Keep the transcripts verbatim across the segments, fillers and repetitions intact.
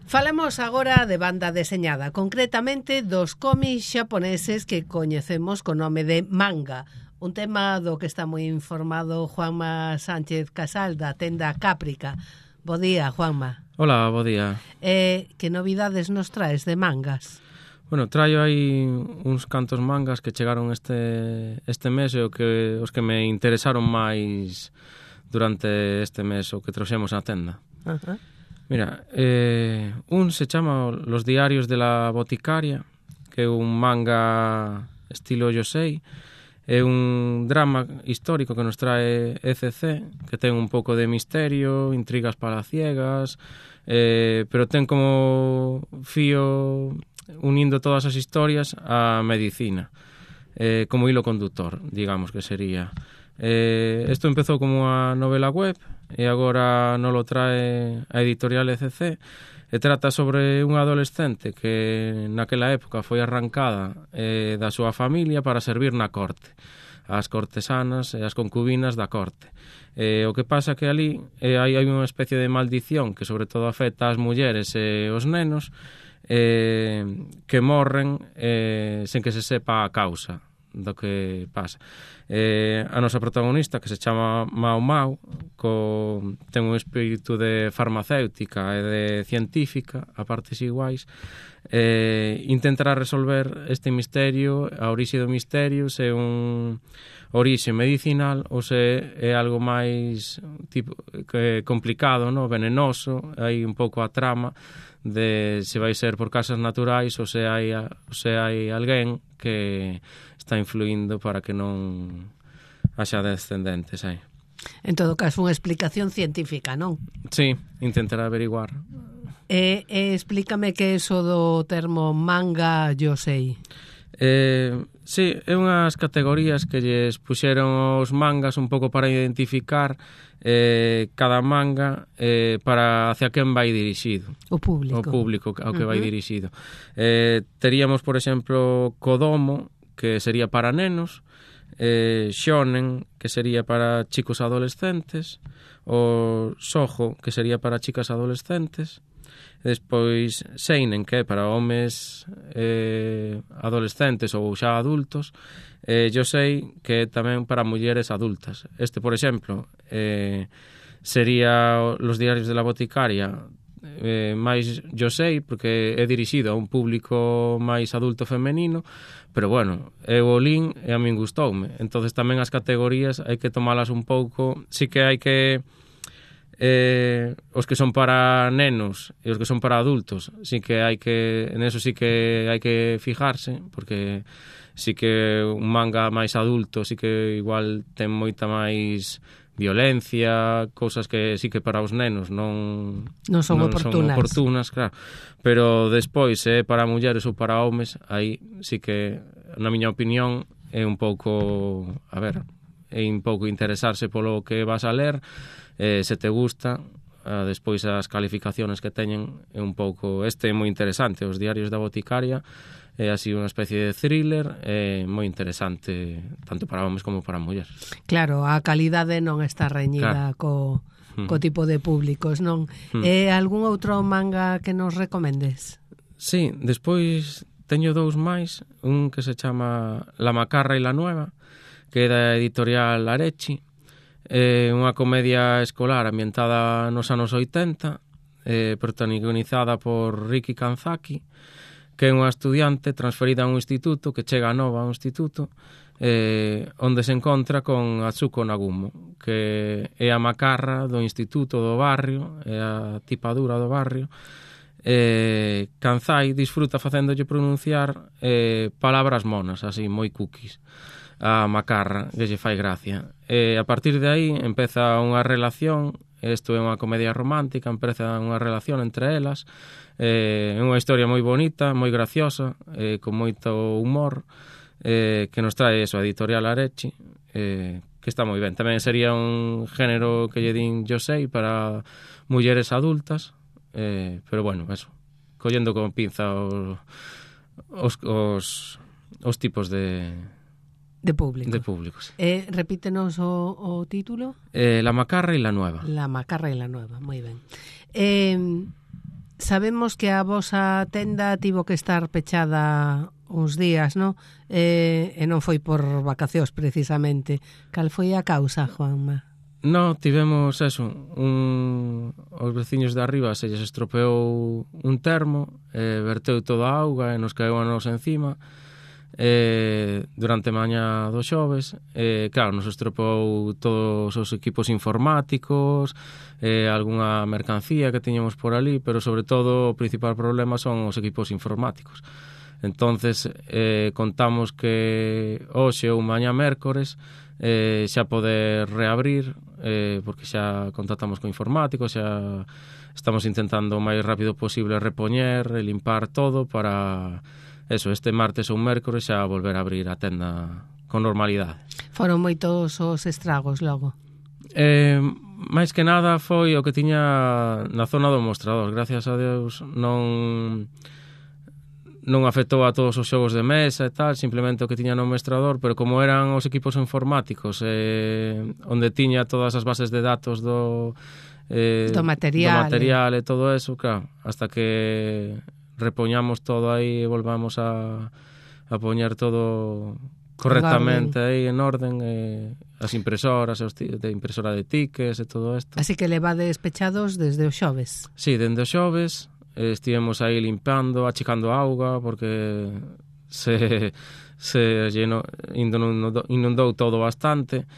Falamos agora de banda deseñada, concretamente dos cómics xaponeses que coñecemos co nome de manga, un tema do que está moi informado Juanma Sánchez Casal da tenda Cáprica. Bo día, Juanma. Hola, bo día. Eh, que novidades nos traes de mangas? Bueno, traio aí uns cantos mangas que chegaron este este mes e o que, os que me interesaron máis durante este mes o que trouxemos na tenda. Ajá. Mira, eh, un se chama Los diarios de la boticaria, que é un manga estilo yosei, é un drama histórico que nos trae E C C, que ten un pouco de misterio, intrigas palaciegas, eh, pero ten como fío unindo todas as historias á medicina, eh, como hilo conductor, digamos que sería. Eh, isto empezou como unha novela web e agora non lo trae a editorial E C C e trata sobre unha adolescente que naquela época foi arrancada eh, da súa familia para servir na corte, as cortesanas e as concubinas da corte. Eh, o que pasa que ali eh, hai, hai unha especie de maldición que sobre todo afecta ás mulleres e os nenos eh, que morren eh, sen que se sepa a causa do que pasa. Eh, a nosa protagonista, que se chama Mau Mau, co, ten un espírito de farmacéutica e de científica a partes iguais, eh, intentará resolver este misterio, a orixe do misterio, se é un orixe medicinal ou se é algo máis tipo que complicado, no, venenoso. Hai un pouco a trama de se vai ser por casas naturais ou se hai, ou se hai alguén que está influindo para que non haxa descendentes aí. En todo caso, unha explicación científica, non? Sí, intentará averiguar. E, e explícame que é eso do termo manga yosei. Eh, sí, é unhas categorías que lles puxeron os mangas un pouco para identificar eh, cada manga eh, para hacia quen vai dirixido. O público. O público ao que Uh-huh. vai dirixido. Eh, teríamos, por exemplo, Kodomo, que sería para nenos, eh, Shonen, que sería para chicos adolescentes, o Shoujo, que sería para chicas adolescentes, despois Seinen, que é para homes eh, adolescentes ou xa adultos, e eh, Yosei, que é tamén para mulleres adultas. Este, por exemplo, eh, sería Los diarios de la boticaria, eh, máis Yosei, porque é dirixido a un público máis adulto femenino, pero bueno, eu o lín e a min gustoume. Entonces tamén as categorías hai que tomalas un pouco, sí que hai que eh, os que son para nenos e os que son para adultos, sí que hai que, en eso sí que hai que fijarse, porque sí que un manga máis adulto sí que igual ten moita máis violencia, cousas que sí que para os nenos non non son non oportunas. Son oportunas, claro. Pero despois, é eh, para mulleres ou para homes, aí sí que, na miña opinión, é un pouco, a ver, é un pouco interesarse polo que vas a ler, eh, se te gusta, eh, despois as calificaciones que teñen é un pouco, este é moi interesante, Os diarios da boticaria, é así unha especie de thriller, é moi interesante tanto para homes como para mulleres. Claro, a calidade non está reñida claro. co, mm. co tipo de públicos, non? Mm. E algún outro manga que nos recomendes? Sí, despois teño dous máis, un que se chama La macarra e la nueva, que é da editorial Arechi, é unha comedia escolar ambientada nos anos oitenta, eh, protagonizada por Riki Kanzaki, que é unha estudiante transferida a un instituto, que chega nova a un instituto, eh, onde se encontra con Atsuko Nagumo, que é a macarra do instituto do barrio, é a tipadura do barrio. eh, Kanzai disfruta facéndolle pronunciar eh, palabras monas, así, moi cookies, a macarra, que lle fai gracia. E a partir de aí empeza unha relación, isto é unha comedia romántica, empeza unha relación entre elas, é eh, unha historia moi bonita, moi graciosa, eh, con moito humor, eh, que nos trae eso, a editorial Arechi, eh, que está moi ben. Tamén sería un género que lle din yosei para mulleres adultas, eh, pero bueno, eso, collendo con pinza os, os, os, os tipos de... De público. De públicos. Eh, repítenos o, o título. Eh, La macarra y la nueva. La macarra y la nueva, moi ben. Eh, Sabemos que a vosa tenda tivo que estar pechada uns días, non? E, e non foi por vacacións precisamente. Cal foi a causa, Juanma? No, tivemos eso, un, os veciños de arriba se lles estropeou un termo, e verteu toda a auga e nos caeu a nos encima e, durante a mañá do xoves, e claro, nos estropeou todos os equipos informáticos, e algunha mercancía que tiñamos por ali, pero sobre todo o principal problema son os equipos informáticos. Entonces eh, contamos que hoxe ou mañá mércores eh, xa poder reabrir, eh, porque xa contactamos con informáticos, xa estamos intentando o máis rápido posible repoñer e limpar todo para eso, este martes ou mércores xa volver a abrir a tenda con normalidade. Foron moitos os estragos logo? Eh, máis que nada foi o que tiña na zona do mostrador. Gracias a Deus non non afectou a todos os xogos de mesa e tal, simplemente o que tiña no mostrador, pero como eran os equipos informáticos eh, onde tiña todas as bases de datos do, eh, do material, do material e todo eso, claro, hasta que repoñamos todo aí e volvamos a, a poñer todo correctamente aí en orden, eh, as impresoras, os de impresora de tickets e todo isto. Así que levades pechados desde o xoves? Sí, dende o xoves eh, estivemos aí limpando, achicando auga, porque se, se lleno, inundou, inundou todo bastante,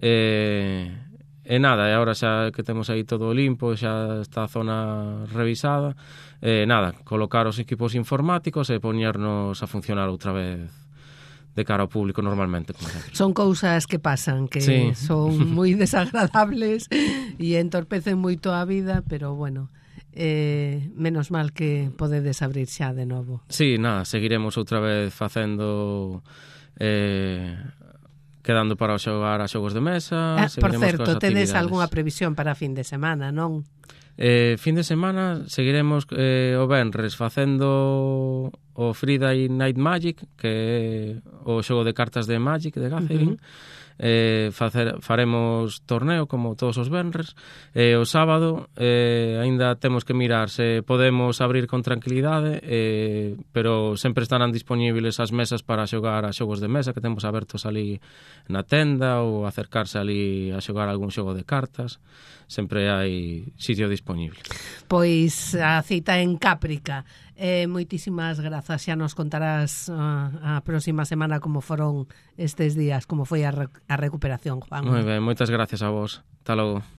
e, e nada, e agora xa que temos aí todo limpo, xa está a zona revisada, e nada, colocar os equipos informáticos e poñernos a funcionar outra vez de cara ao público normalmente. Como son cousas que pasan, que sí, son moi desagradables e entorpecen moito a vida, pero bueno, eh, menos mal que podedes abrir xa de novo. Sí, nada, seguiremos outra vez facendo eh, quedando para xogar a xogos de mesa. Ah, por certo, tedes algunha previsión para fin de semana, non? Eh, fin de semana seguiremos eh, o venres facendo o Friday Night Magic, que é o xogo de cartas de Magic de Gathering. Uh-huh. eh, facer, faremos torneo como todos os venres, e o sábado eh, aínda temos que mirar se podemos abrir con tranquilidade, eh, pero sempre estarán disponibles as mesas para xogar a xogos de mesa que temos abertos ali na tenda, ou acercarse ali a xogar algún xogo de cartas. Sempre hai sitio disponible. Pois a cita en Cáprica. Eh, moitísimas grazas, xa nos contarás uh, a próxima semana como foron estes días, como foi a, re- a recuperación, Juan. Moi ben, moitas gracias a vos. Hasta logo.